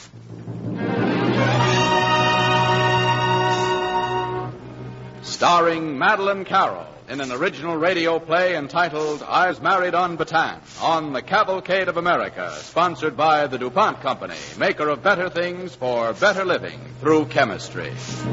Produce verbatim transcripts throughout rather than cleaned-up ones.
Starring Madeleine Carroll in an original radio play entitled I Was Married on Bataan on the Cavalcade of America, sponsored by the DuPont Company, maker of better things for better living through chemistry.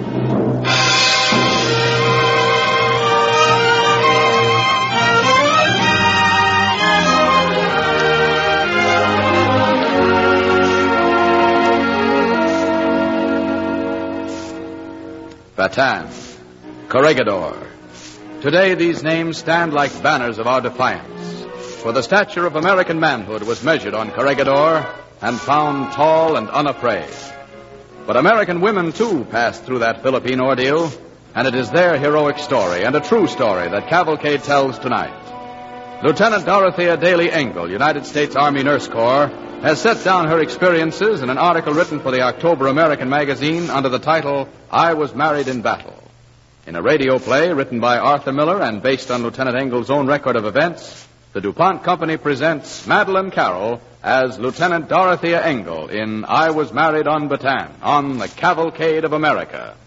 Bataan, Corregidor. Today these names stand like banners of our defiance. For the stature of American manhood was measured on Corregidor and found tall and unafraid. But American women, too, passed through that Philippine ordeal, and it is their heroic story, and a true story, that Cavalcade tells tonight. Lieutenant Dorothea Daly Engel, United States Army Nurse Corps, has set down her experiences in an article written for the October American magazine under the title, I Was Married in Battle. In a radio play written by Arthur Miller and based on Lieutenant Engel's own record of events, the DuPont Company presents Madeleine Carroll as Lieutenant Dorothea Engel in I Was Married on Bataan on the Cavalcade of America.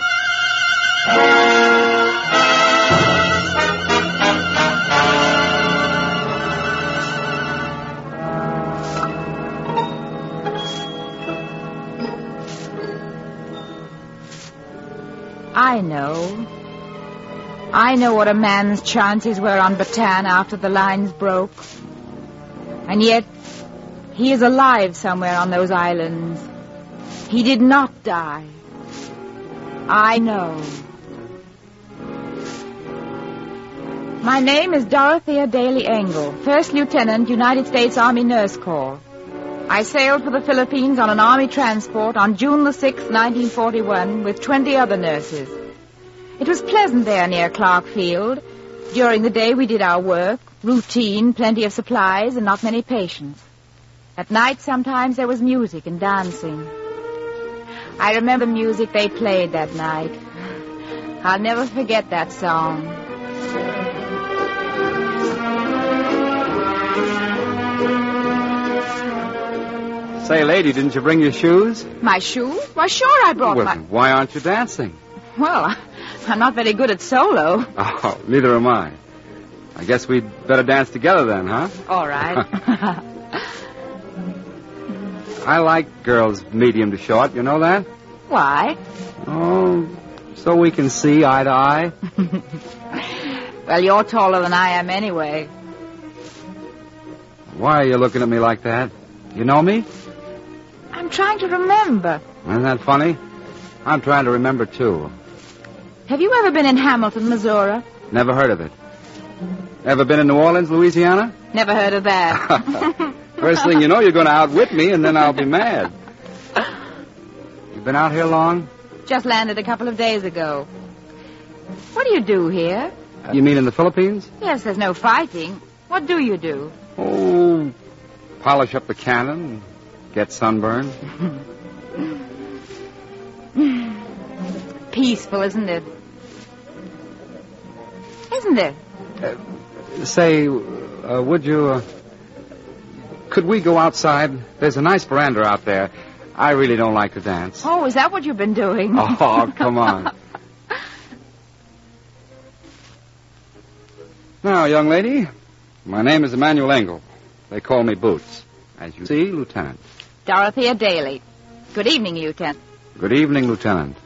I know. I know what a man's chances were on Bataan after the lines broke. And yet, he is alive somewhere on those islands. He did not die. I know. My name is Dorothea Daly Engel, First Lieutenant, United States Army Nurse Corps. I sailed for the Philippines on an Army transport on June the sixth, nineteen forty-one, with twenty other nurses. It was pleasant there near Clark Field. During the day we did our work, routine, plenty of supplies, and not many patients. At night sometimes there was music and dancing. I remember the music they played that night. I'll never forget that song. Say, lady, didn't you bring your shoes? My shoes? Why, sure I brought well, my... Why aren't you dancing? Well, I'm not very good at solo. Oh, neither am I. I guess we'd better dance together then, huh? All right. I like girls medium to short, you know that? Why? Oh, so we can see eye to eye. Well, you're taller than I am anyway. Why are you looking at me like that? You know me? I'm trying to remember. Isn't that funny? I'm trying to remember, too. Have you ever been in Hamilton, Missouri? Never heard of it. Ever been in New Orleans, Louisiana? Never heard of that. First thing you know, you're going to outwit me, and then I'll be mad. You been out here long? Just landed a couple of days ago. What do you do here? Uh, you mean in the Philippines? Yes, there's no fighting. What do you do? Oh, polish up the cannon, get sunburned. Peaceful, isn't it? Isn't it? Uh, say, uh, would you... Uh, could we go outside? There's a nice veranda out there. I really don't like to dance. Oh, is that what you've been doing? Oh, come on. Now, young lady, my name is Emmanuel Engel. They call me Boots. As you see, Lieutenant. Dorothea Daly. Good evening, Lieutenant. Good evening, Lieutenant.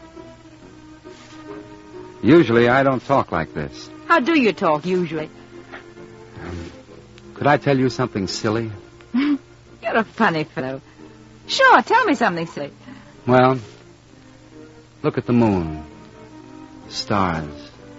Usually I don't talk like this. How do you talk, usually? Um, could I tell you something silly? You're a funny fellow. Sure, tell me something silly. Well, look at the moon. Stars.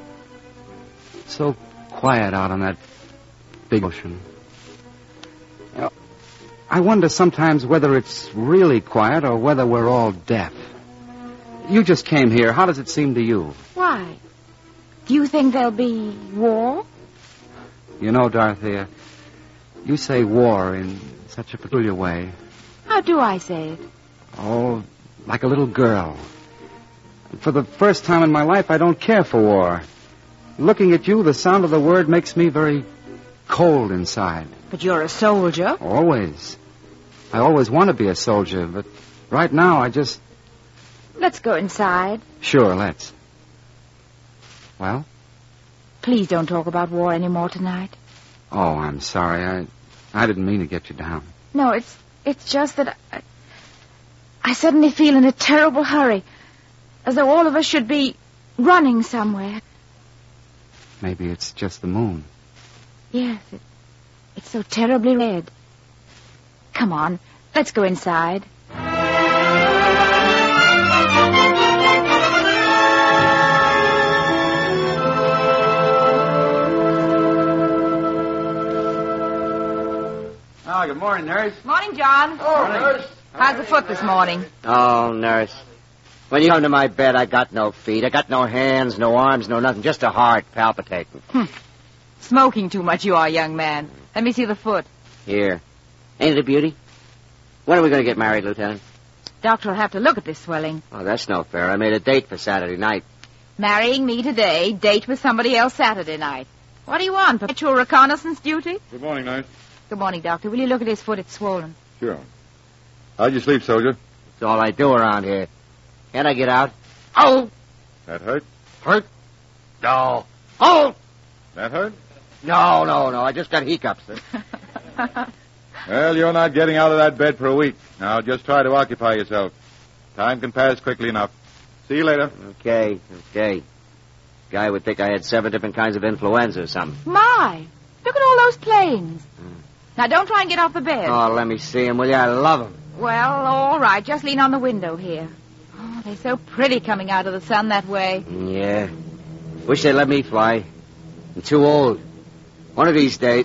So quiet out on that big ocean. You know, I wonder sometimes whether it's really quiet or whether we're all deaf. You just came here. How does it seem to you? Why? Do you think there'll be war? You know, Dorothea, you say war in such a peculiar way. How do I say it? Oh, like a little girl. For the first time in my life, I don't care for war. Looking at you, the sound of the word makes me very cold inside. But you're a soldier. Always. I always want to be a soldier, but Right now, I just... Let's go inside. Sure, let's. Well? Please don't talk about war anymore tonight. Oh, I'm sorry. I I didn't mean to get you down. No, it's it's just that I, I suddenly feel in a terrible hurry, as though all of us should be running somewhere. Maybe it's just the moon. Yes, it, it's so terribly red. Come on, let's go inside. Oh, good morning, nurse. Morning, John. Oh, nurse. How's the foot this morning? Oh, nurse. When you come to my bed, I got no feet. I got no hands, no arms, no nothing. Just a heart palpitating. Hm. Smoking too much you are, young man. Let me see the foot. Here. Ain't it a beauty? When are we going to get married, Lieutenant? Doctor will have to look at this swelling. Oh, that's no fair. I made a date for Saturday night. Marrying me today, date with somebody else Saturday night. What do you want, perpetual reconnaissance duty? Good morning, nurse. Good morning, Doctor. Will you look at his foot? It's swollen. Sure. How'd you sleep, soldier? That's all I do around here. Can't I get out? Oh! That hurt? Hurt? No. Oh! That hurt? No, no, no. I just got hiccups. Well, you're not getting out of that bed for a week. Now, just try to occupy yourself. Time can pass quickly enough. See you later. Okay, okay. Guy would think I had seven different kinds of influenza or something. My! Look at all those planes. Mm. Now, don't try and get off the bed. Oh, let me see them, will you? I love them. Well, all right. Just lean on the window here. Oh, they're so pretty coming out of the sun that way. Yeah. Wish they'd let me fly. I'm too old. One of these days...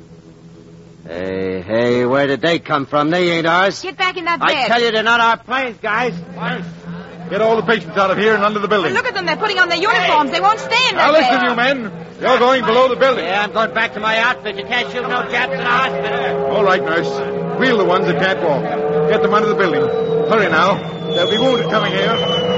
Hey, hey, where did they come from? They ain't ours. Get back in that bed. I tell you, they're not our planes, guys. Get all the patients out of here and under the building. Well, look at them. They're putting on their uniforms. They won't stay in Now, that listen, bed. you men. You're going below the building. Yeah, I'm going back to my outfit. You can't shoot no Japs in a hospital. All right, nurse. Wheel the ones that can't walk. Get them under the building. Hurry now. There'll be wounded coming here.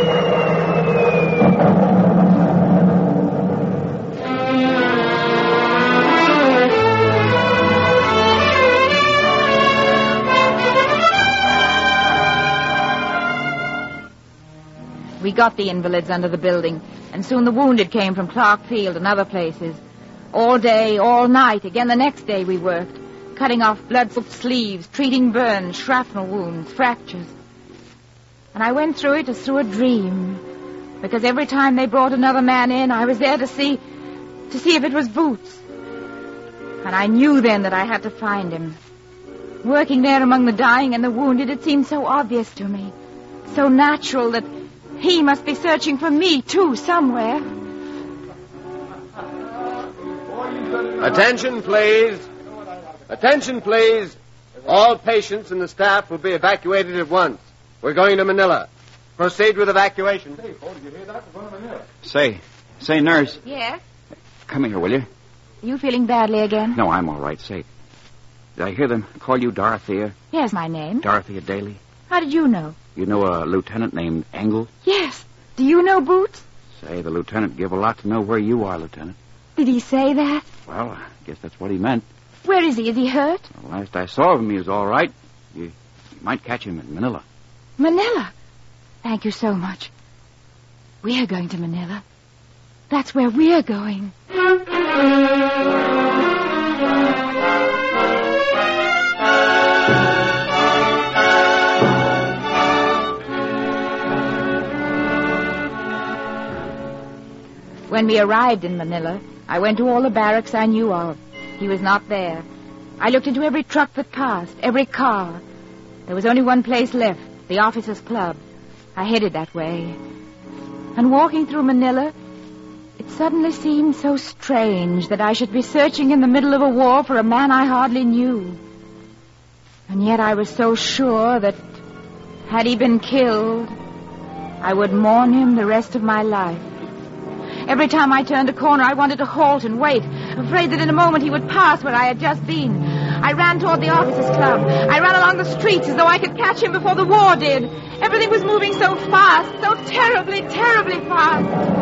We got the invalids under the building, and soon the wounded came from Clark Field and other places. All day, all night, again the next day we worked, cutting off blood-soaked sleeves, treating burns, shrapnel wounds, fractures. And I went through it as through a dream, because every time they brought another man in, I was there to see, to see if it was Boots. And I knew then that I had to find him. Working there among the dying and the wounded, it seemed so obvious to me, so natural that he must be searching for me, too, somewhere. Attention, please. Attention, please. All patients and the staff will be evacuated at once. We're going to Manila. Proceed with evacuation. Hey, Paul, did you hear that? We're going to Manila. Say, say, nurse. Yes? Come here, will you? You feeling badly again? No, I'm all right. Say, did I hear them call you Dorothea? Yes, my name. Dorothea Daly? How did you know? You know a lieutenant named Engel? Yes. Do you know Boots? Say, the lieutenant give a lot to know where you are, Lieutenant. Did he say that? Well, I guess that's what he meant. Where is he? Is he hurt? Well, last I saw of him, he was all right. You, you might catch him in Manila. Manila? Thank you so much. We're going to Manila. That's where we're going. When we arrived in Manila, I went to all the barracks I knew of. He was not there. I looked into every truck that passed, every car. There was only one place left, the officers' club. I headed that way. And walking through Manila, it suddenly seemed so strange that I should be searching in the middle of a war for a man I hardly knew. And yet I was so sure that, had he been killed, I would mourn him the rest of my life. Every time I turned a corner, I wanted to halt and wait, afraid that in a moment he would pass where I had just been. I ran toward the officers' club. I ran along the streets as though I could catch him before the war did. Everything was moving so fast, so terribly, terribly fast.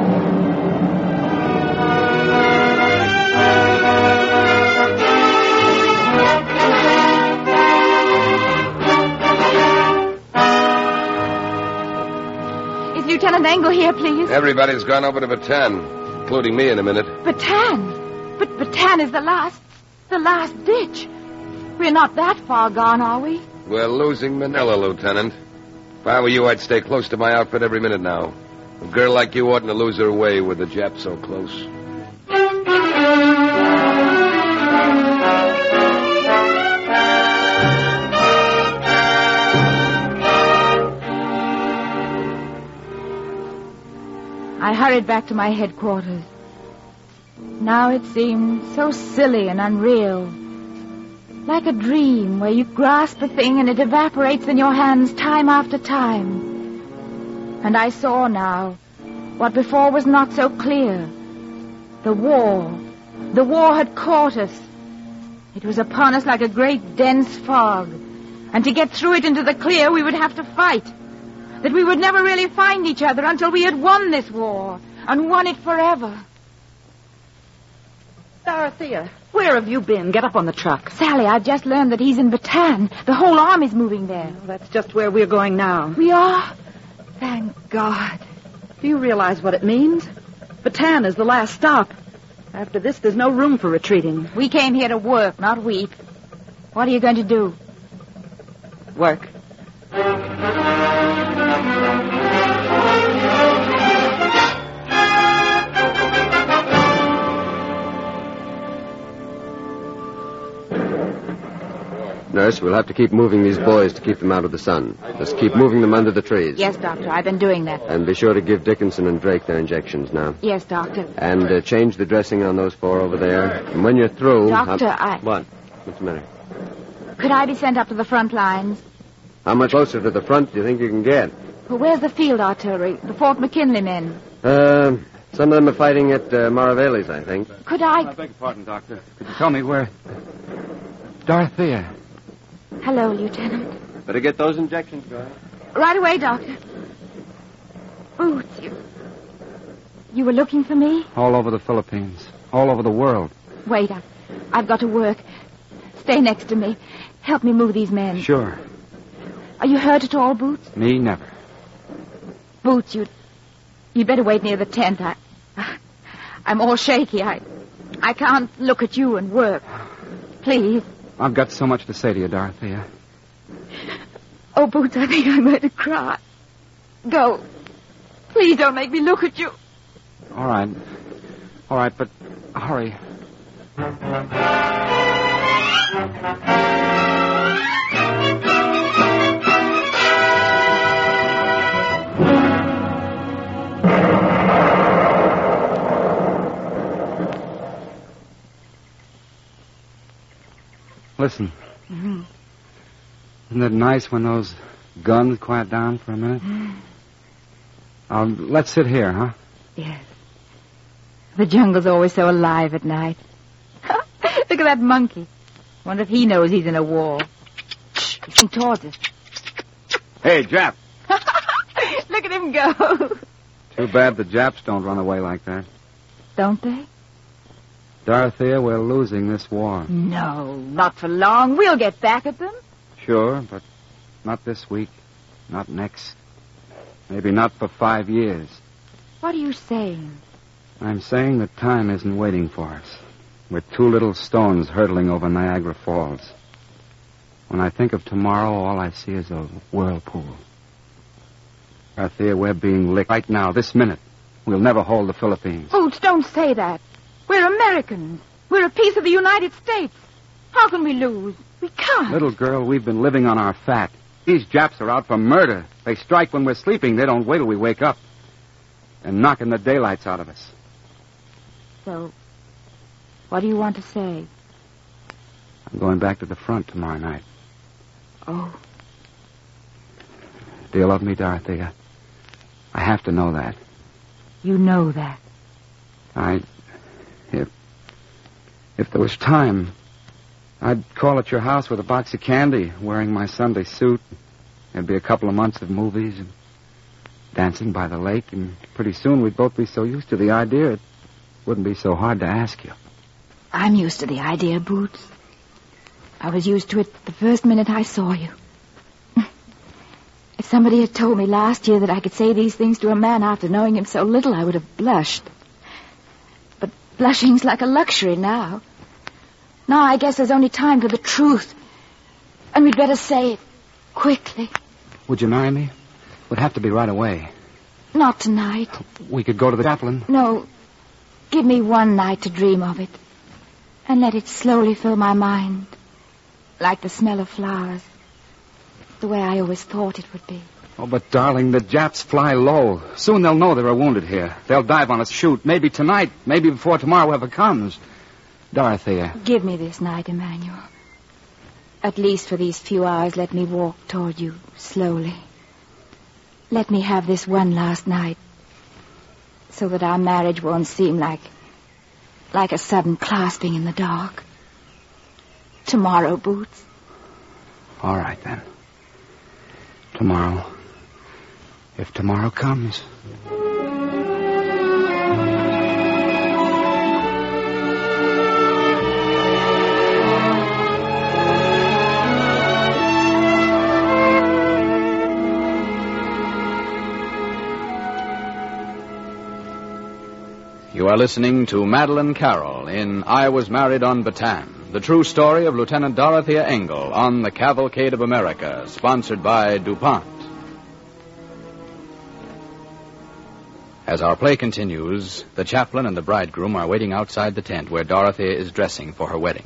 Lieutenant Engel here, please? Everybody's gone over to Bataan, including me in a minute. Bataan? But Bataan is the last, the last ditch. We're not that far gone, are we? We're losing Manila, Lieutenant. If I were you, I'd stay close to my outfit every minute now. A girl like you oughtn't to lose her way with the Japs so close. I hurried back to my headquarters. Now it seemed so silly and unreal. Like a dream where you grasp a thing and it evaporates in your hands time after time. And I saw now what before was not so clear. The war. The war had caught us. It was upon us like a great dense fog. And to get through it into the clear, we would have to fight. That we would never really find each other until we had won this war, and won it forever. Dorothea, where have you been? Get up on the truck. Sally, I've just learned that he's in Bataan. The whole army's moving there. Well, that's just where we're going now. We are? Thank God. Do you realize what it means? Bataan is the last stop. After this, there's no room for retreating. We came here to work, not weep. What are you going to do? Work. Nurse, we'll have to keep moving these boys to keep them out of the sun. Just keep moving them under the trees. Yes, Doctor, I've been doing that. And be sure to give Dickinson and Drake their injections now. Yes, Doctor. And uh, change the dressing on those four over there. And when you're through... Doctor, I'll... I... What? What's the matter? Could I be sent up to the front lines? How much closer to the front do you think you can get? Well, where's the field artillery? The Fort McKinley men? Uh, some of them are fighting at uh, Maraveli's, I think. Could I... I beg your pardon, Doctor. Could you tell me where... Dorothea. Hello, Lieutenant. Better get those injections, guys. Right away, Doctor. Boots, you... You were looking for me? All over the Philippines. All over the world. Wait, I, I've got to work. Stay next to me. Help me move these men. Sure. Are you hurt at all, Boots? Me, never. Boots, you'd... You'd better wait near the tent. I... I'm all shaky. I... I can't look at you and work. Please. I've got so much to say to you, Dorothea. Oh, Boots, I think I'm going to cry. Go. Please don't make me look at you. All right. All right, but hurry. Listen. Mm-hmm. Isn't it nice when those guns quiet down for a minute? Mm. Um, let's sit here, huh? Yes. The jungle's always so alive at night. Look at that monkey. Wonder if he knows he's in a war. Shh, he's coming towards us. Hey, Jap. Look at him go. Too bad the Japs don't run away like that. Don't they? Dorothea, we're losing this war. No, not for long. We'll get back at them. Sure, but not this week. Not next. Maybe not for five years. What are you saying? I'm saying that time isn't waiting for us. We're two little stones hurtling over Niagara Falls. When I think of tomorrow, all I see is a whirlpool. Dorothea, we're being licked right now, this minute. We'll never hold the Philippines. Boots, don't say that. We're Americans. We're a piece of the United States. How can we lose? We can't. Little girl, we've been living on our fat. These Japs are out for murder. They strike when we're sleeping. They don't wait till we wake up. They're knocking the daylights out of us. So, what do you want to say? I'm going back to the front tomorrow night. Oh. Do you love me, Dorothea? I have to know that. You know that. I... If... If there was time, I'd call at your house with a box of candy, wearing my Sunday suit. There'd be a couple of months of movies and dancing by the lake, and pretty soon we'd both be so used to the idea it wouldn't be so hard to ask you. I'm used to the idea, Boots. I was used to it the first minute I saw you. It's somebody had told me last year that I could say these things to a man after knowing him so little, I would have blushed. But blushing's like a luxury now. Now I guess there's only time for the truth. And we'd better say it quickly. Would you marry me? Would have to be right away. Not tonight. We could go to the chaplain. No. Give me one night to dream of it. And let it slowly fill my mind. Like the smell of flowers. The way I always thought it would be. Oh, but darling, the Japs fly low. Soon they'll know there are wounded here. They'll dive on us, shoot. Maybe tonight. Maybe before tomorrow ever comes. Dorothea. Give me this night, Emmanuel. At least for these few hours, let me walk toward you slowly. Let me have this one last night, so that our marriage won't seem like, like a sudden clasping in the dark. Tomorrow, Boots. All right, then. Tomorrow. If tomorrow comes. You are listening to Madeleine Carroll in I Was Married on Bataan, the true story of Lieutenant Dorothea Engel on the Cavalcade of America, sponsored by DuPont. As our play continues, the chaplain and the bridegroom are waiting outside the tent where Dorothea is dressing for her wedding.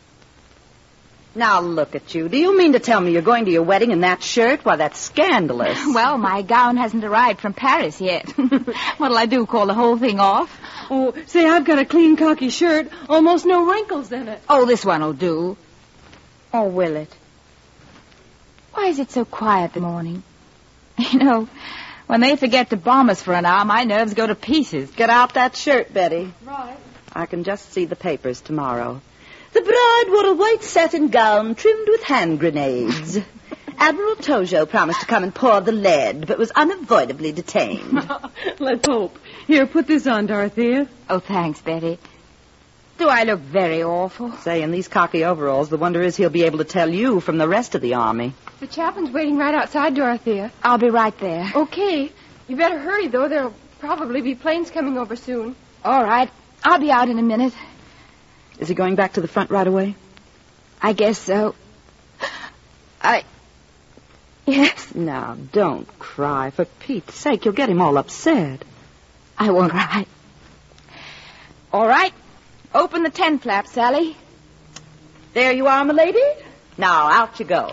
Now look at you. Do you mean to tell me you're going to your wedding in that shirt? Why, that's scandalous. Well, my gown hasn't arrived from Paris yet. What'll I do, call the whole thing off? Oh, say, I've got a clean khaki shirt, almost no wrinkles in it. Oh, this one'll do. Or will it? Why is it so quiet this morning? You know, when they forget to bomb us for an hour, my nerves go to pieces. Get out that shirt, Betty. Right. I can just see the papers tomorrow. The bride wore a white satin gown trimmed with hand grenades. Admiral Tojo promised to come and pour the lead, but was unavoidably detained. Let's hope. Here, put this on, Dorothea. Oh, thanks, Betty. Do I look very awful? Say, in these cocky overalls, the wonder is he'll be able to tell you from the rest of the army. The chaplain's waiting right outside, Dorothea. I'll be right there. Okay. You better hurry, though. There'll probably be planes coming over soon. All right. I'll be out in a minute. Is he going back to the front right away? I guess so. I... Yes. Now, don't cry. For Pete's sake, you'll get him all upset. I won't cry. All right. Open the tent flap, Sally. There you are, milady. Now, out you go.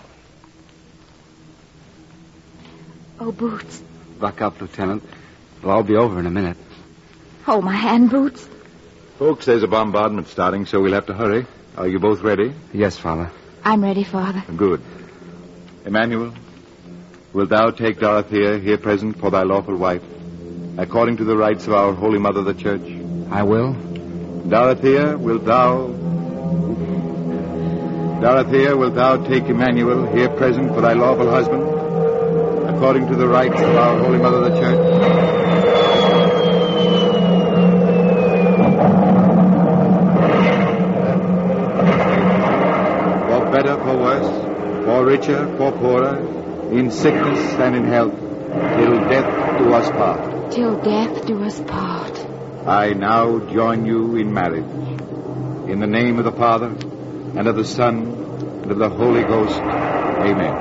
Oh, Boots. Buck up, Lieutenant. It'll all be over in a minute. Hold my hand, Boots. Folks, there's a bombardment starting, so we'll have to hurry. Are you both ready? Yes, Father. I'm ready, Father. Good. Emmanuel, wilt thou take Dorothea, here present, for thy lawful wife, according to the rites of our Holy Mother, the Church? I will. Dorothea, wilt thou... Dorothea, wilt thou take Emmanuel, here present, for thy lawful husband, according to the rites of our Holy Mother, the Church? For better, for worse, for richer, for poorer, in sickness and in health, till death do us part. Till death do us part. I now join you in marriage. In the name of the Father, and of the Son, and of the Holy Ghost. Amen.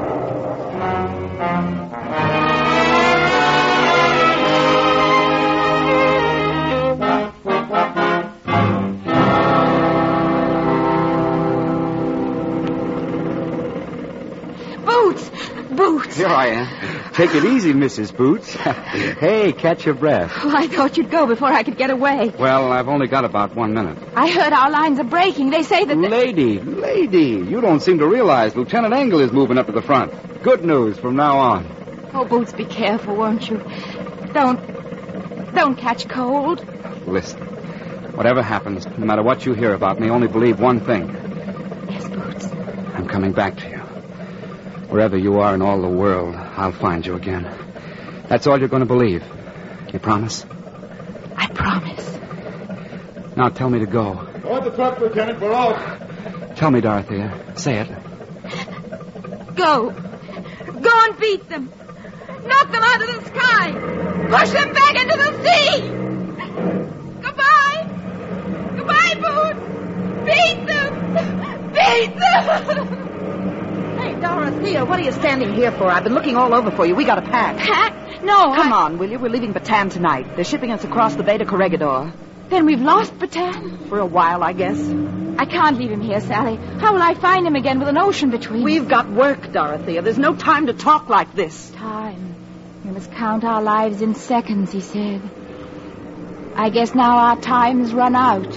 Boots! Boots! Here I am. Take it easy, Missus Boots. Hey, catch your breath. Oh, I thought you'd go before I could get away. Well, I've only got about one minute. I heard our lines are breaking. They say that... The... Lady, lady, you don't seem to realize Lieutenant Engel is moving up to the front. Good news from now on. Oh, Boots, be careful, won't you? Don't... Don't catch cold. Listen, whatever happens, no matter what you hear about me, only believe one thing. Yes, Boots. I'm coming back to you. Wherever you are in all the world, I'll find you again. That's all you're going to believe. You promise? I promise. Now tell me to go. Go at the truck, Lieutenant. We're off. Tell me, Dorothea. Say it. Go. Go and beat them. Knock them out of the sky! Push them back into the sea! Goodbye! Goodbye, Boots! Beat them! Beat them! Hey, Dorothea, what are you standing here for? I've been looking all over for you. We got to pack. Pack? No, Come I... on, will you? We're leaving Bataan tonight. They're shipping us across the bay to Corregidor. Then we've lost Bataan? For a while, I guess. I can't leave him here, Sally. How will I find him again with an ocean between? We've got work, Dorothea. There's no time to talk like this. Time. We must count our lives in seconds, he said. I guess now our time's run out.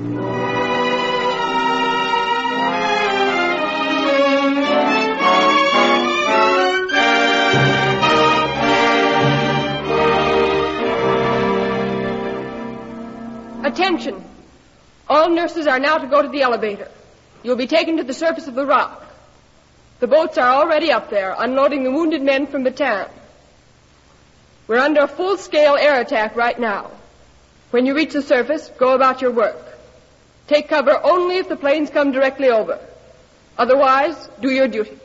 Attention. All nurses are now to go to the elevator. You'll be taken to the surface of the rock. The boats are already up there, unloading the wounded men from Bataan. We're under a full-scale air attack right now. When you reach the surface, go about your work. Take cover only if the planes come directly over. Otherwise, do your duty.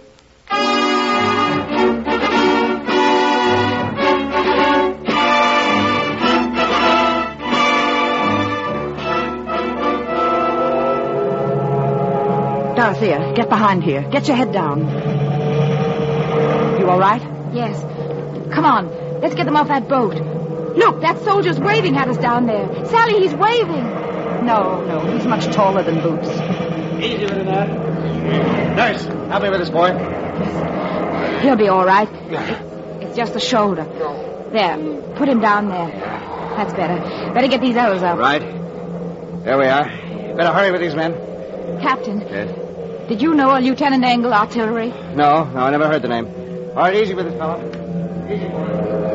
Dorothea, get behind here. Get your head down. You all right? Yes. Come on. Let's get them off that boat. Look, that soldier's waving at us down there. Sally, he's waving. No, no, he's much taller than Boots. Easy with that. Nurse, help me with this boy. He'll be all right. It's just the shoulder. There, put him down there. That's better. Better get these others up. Right. There we are. Better hurry with these men. Captain. Yes? Did you know a Lieutenant Engel, artillery? No, no, I never heard the name. All right, easy with this fellow. Easy, boy.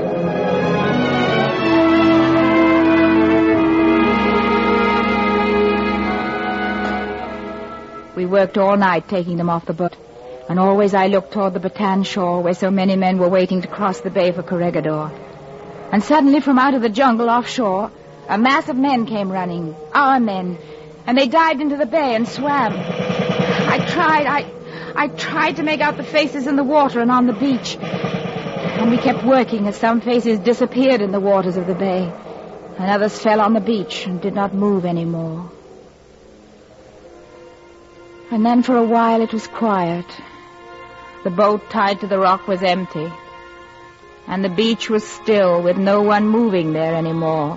We worked all night taking them off the boat. And always I looked toward the Bataan shore where so many men were waiting to cross the bay for Corregidor. And suddenly from out of the jungle offshore, a mass of men came running. Our men. And they dived into the bay and swam. I tried, I, I tried to make out the faces in the water and on the beach. And we kept working as some faces disappeared in the waters of the bay. And others fell on the beach and did not move anymore. And then for a while it was quiet. The boat tied to the rock was empty. And the beach was still with no one moving there anymore.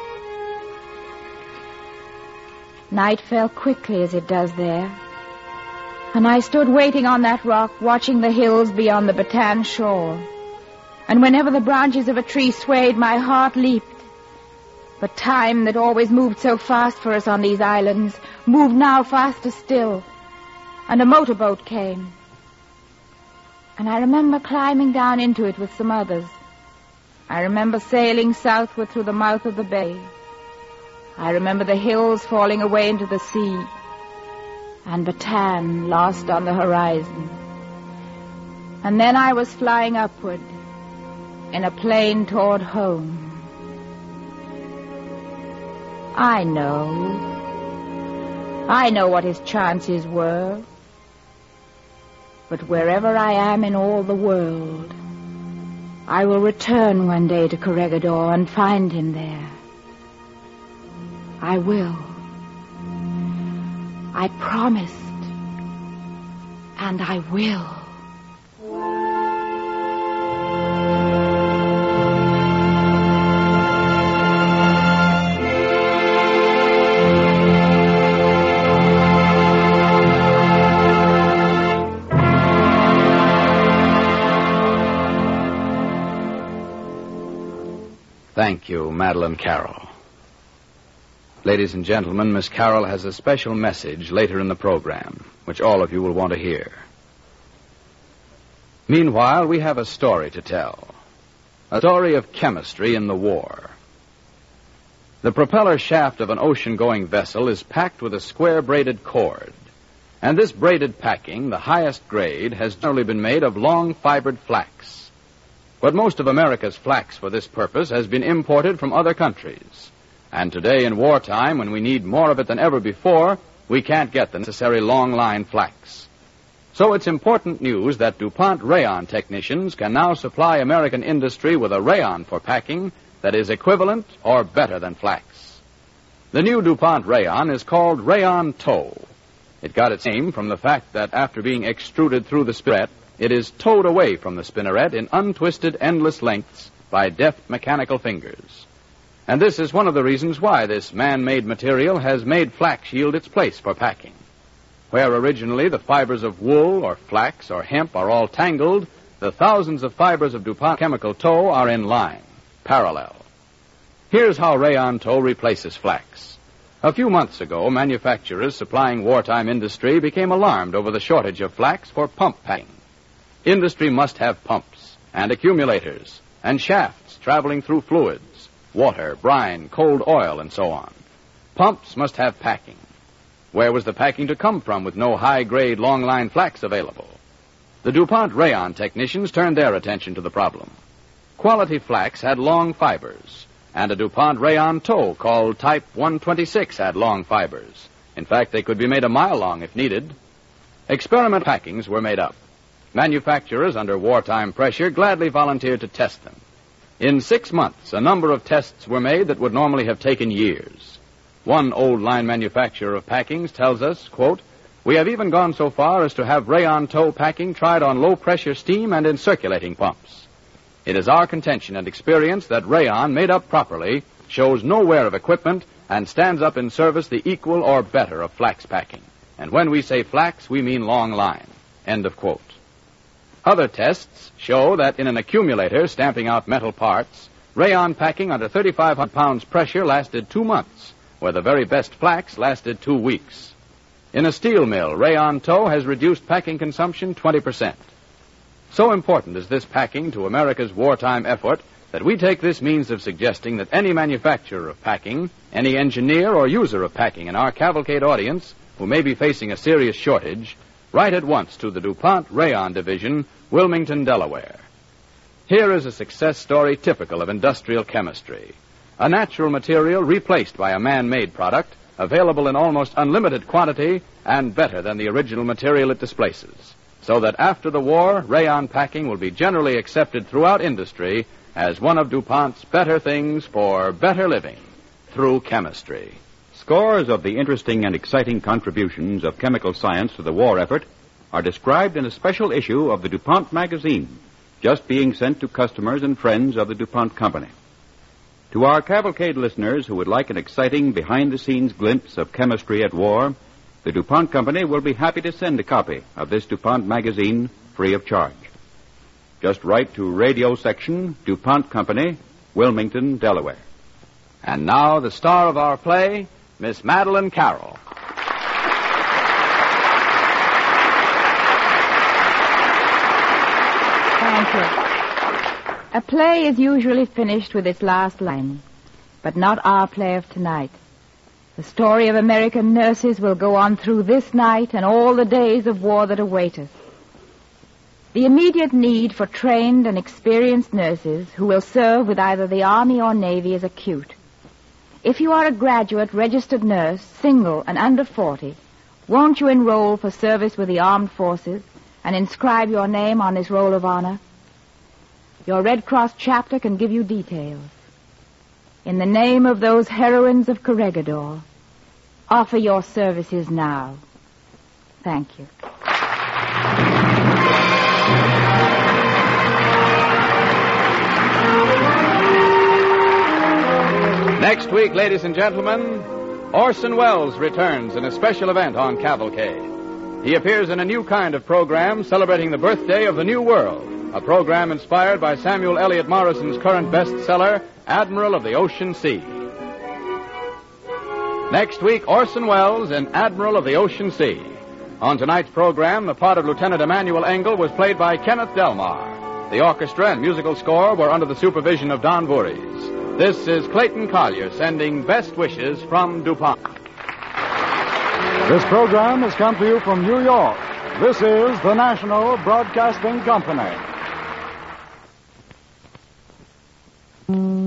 Night fell quickly as it does there. And I stood waiting on that rock, watching the hills beyond the Bataan shore. And whenever the branches of a tree swayed, my heart leaped. But time that always moved so fast for us on these islands moved now faster still. And a motorboat came. And I remember climbing down into it with some others. I remember sailing southward through the mouth of the bay. I remember the hills falling away into the sea. And Bataan lost on the horizon. And then I was flying upward in a plane toward home. I know. I know what his chances were. But wherever I am in all the world, I will return one day to Corregidor and find him there. I will. I promised. And I will. Thank you, Madeline Carroll. Ladies and gentlemen, Miss Carroll has a special message later in the program, which all of you will want to hear. Meanwhile, we have a story to tell. A story of chemistry in the war. The propeller shaft of an ocean-going vessel is packed with a square braided cord. And this braided packing, the highest grade, has generally been made of long fibered flax. But most of America's flax for this purpose has been imported from other countries. And today in wartime, when we need more of it than ever before, we can't get the necessary long-line flax. So it's important news that DuPont rayon technicians can now supply American industry with a rayon for packing that is equivalent or better than flax. The new DuPont rayon is called Rayon Tow. It got its name from the fact that after being extruded through the spinneret, it is towed away from the spinneret in untwisted, endless lengths by deft mechanical fingers. And this is one of the reasons why this man-made material has made flax yield its place for packing. Where originally the fibers of wool or flax or hemp are all tangled, the thousands of fibers of DuPont chemical tow are in line, parallel. Here's how Rayon Tow replaces flax. A few months ago, manufacturers supplying wartime industry became alarmed over the shortage of flax for pump packing. Industry must have pumps and accumulators and shafts traveling through fluids, water, brine, cold oil, and so on. Pumps must have packing. Where was the packing to come from with no high-grade, long-line flax available? The DuPont rayon technicians turned their attention to the problem. Quality flax had long fibers, and a DuPont rayon tow called Type one twenty-six had long fibers. In fact, they could be made a mile long if needed. Experiment packings were made up. Manufacturers, under wartime pressure, gladly volunteered to test them. In six months, a number of tests were made that would normally have taken years. One old-line manufacturer of packings tells us, quote, "We have even gone so far as to have rayon tow packing tried on low-pressure steam and in circulating pumps. It is our contention and experience that rayon, made up properly, shows no wear of equipment and stands up in service the equal or better of flax packing. And when we say flax, we mean long line." End of quote. Other tests show that in an accumulator stamping out metal parts, rayon packing under thirty-five hundred pounds pressure lasted two months, where the very best flax lasted two weeks. In a steel mill, Rayon Tow has reduced packing consumption twenty percent. So important is this packing to America's wartime effort that we take this means of suggesting that any manufacturer of packing, any engineer or user of packing in our cavalcade audience who may be facing a serious shortage, write at once to the DuPont Rayon Division, Wilmington, Delaware. Here is a success story typical of industrial chemistry. A natural material replaced by a man-made product, available in almost unlimited quantity and better than the original material it displaces. So that after the war, rayon packing will be generally accepted throughout industry as one of DuPont's better things for better living through chemistry. Scores of the interesting and exciting contributions of chemical science to the war effort are described in a special issue of the DuPont magazine, just being sent to customers and friends of the DuPont Company. To our cavalcade listeners who would like an exciting behind-the-scenes glimpse of chemistry at war, the DuPont Company will be happy to send a copy of this DuPont magazine free of charge. Just write to Radio Section, DuPont Company, Wilmington, Delaware. And now the star of our play, Miss Madeline Carroll. Thank you. A play is usually finished with its last line, but not our play of tonight. The story of American nurses will go on through this night and all the days of war that await us. The immediate need for trained and experienced nurses who will serve with either the Army or Navy is acute. If you are a graduate registered nurse, single and under forty, won't you enroll for service with the armed forces and inscribe your name on this roll of honor? Your Red Cross chapter can give you details. In the name of those heroines of Corregidor, offer your services now. Thank you. Next week, ladies and gentlemen, Orson Welles returns in a special event on Cavalcade. He appears in a new kind of program celebrating the birthday of the New World, a program inspired by Samuel Eliot Morrison's current bestseller, Admiral of the Ocean Sea. Next week, Orson Welles in Admiral of the Ocean Sea. On tonight's program, the part of Lieutenant Emmanuel Engel was played by Kenneth Delmar. The orchestra and musical score were under the supervision of Don Voorhees. This is Clayton Collier sending best wishes from DuPont. This program has come to you from New York. This is the National Broadcasting Company.